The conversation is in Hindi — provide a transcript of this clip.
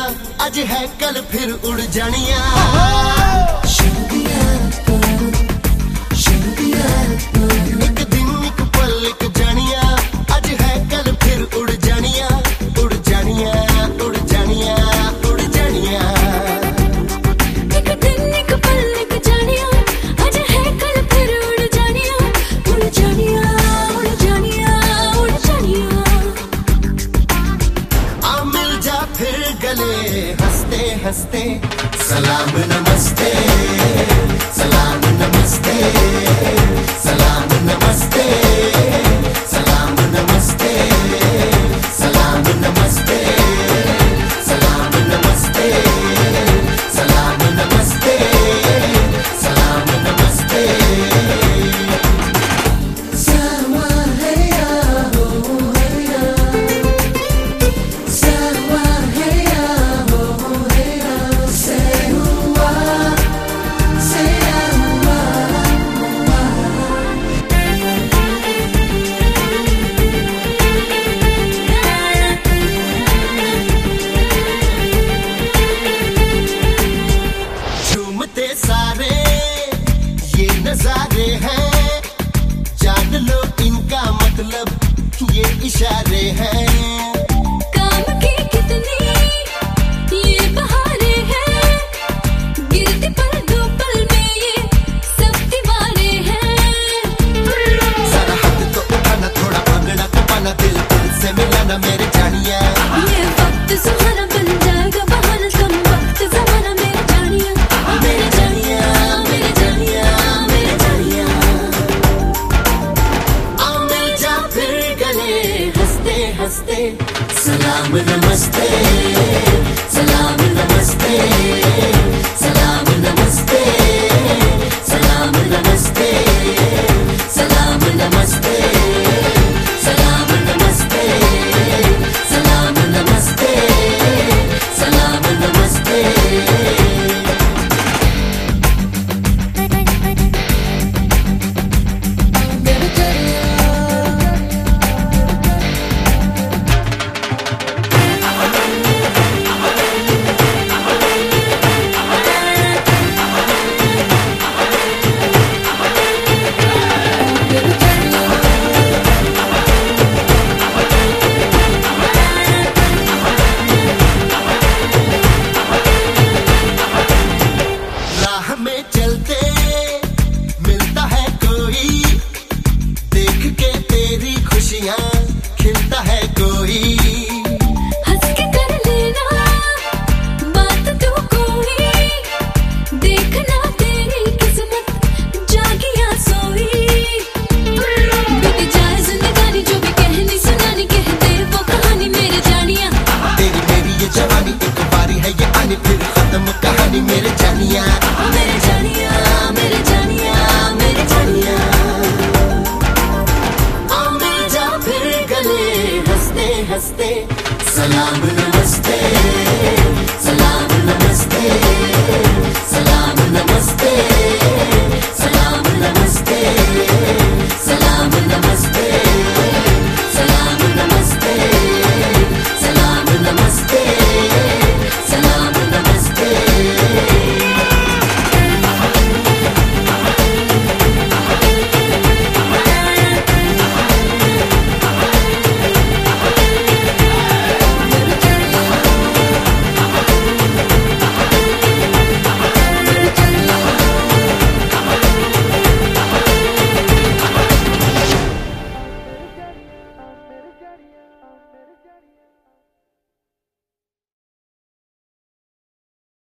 अज है कल फिर उड़ जानिया। एक दिन एक पल एक जानिया, अज है कल फिर उड़ जानिया, उड़ जानिया, उड़ जानिया, उड़ जानिया। एक दिन एक पल एक जानिया, अज है कल फिर उड़ जानिया, उड़ जानिया, उड़ जानिया, उड़ जानिया। आ मिल जा फिर गले हंसते हंसते, सलाम नमस्ते, सलाम नमस्ते, सलाम नमस्ते, सलाम नमस्ते, सलाम नमस्ते, सलाम नमस्ते, सलाम नमस्ते, सलाम नमस्ते। सावा है या हो है या, सावा है या हो है या, से हुआ से हुआ हुआ। झूमते सारे ये नजारे हैं, जान लो इनका मतलब ये इशारे हैं। काम की कितनी ये बहारे हैं, गिरते पल दो पल में ये सब दीवारे हैं। सारा हाथ तो उठाना, थोड़ा भागना कपाना, दिल दिल से मिलाना मेरे जानिया। ये वक्त सुहाना बन जाएगा बहाना, कम वक्त जमाना मेरे जानिया, मेरे जानिया, मेरे जानिया, मेरे जानिया। आ मिल जा फिर गले हंसते हंसते, सलाम नमस्ते, सलाम नमस्ते, सलाम नमस्ते, सलाम नमस्ते, सलाम नमस्ते, सलाम नमस्ते, सलाम नमस्ते, सलाम नमस्ते। राह में चलते मिलता है कोई, देख के तेरी खुशियाँ खिलता है कोई। हंस के कर लेना बात तू कोई, देखना तेरी किस्मत जागी या सोई। बीत जाए जिंदगानी जो भी कहनी सुनानी, कहते वो कहानी मेरे जानिया। तेरी मेरी ये जवानी एक बारी है ये आनी, फिर खत्म कहानी मेरे जानिया, मेरे जानिया, मेरे जानिया, मेरे जानिया। आ मिल जा फिर गले हंसते हंसते, सलाम नमस्ते, सलाम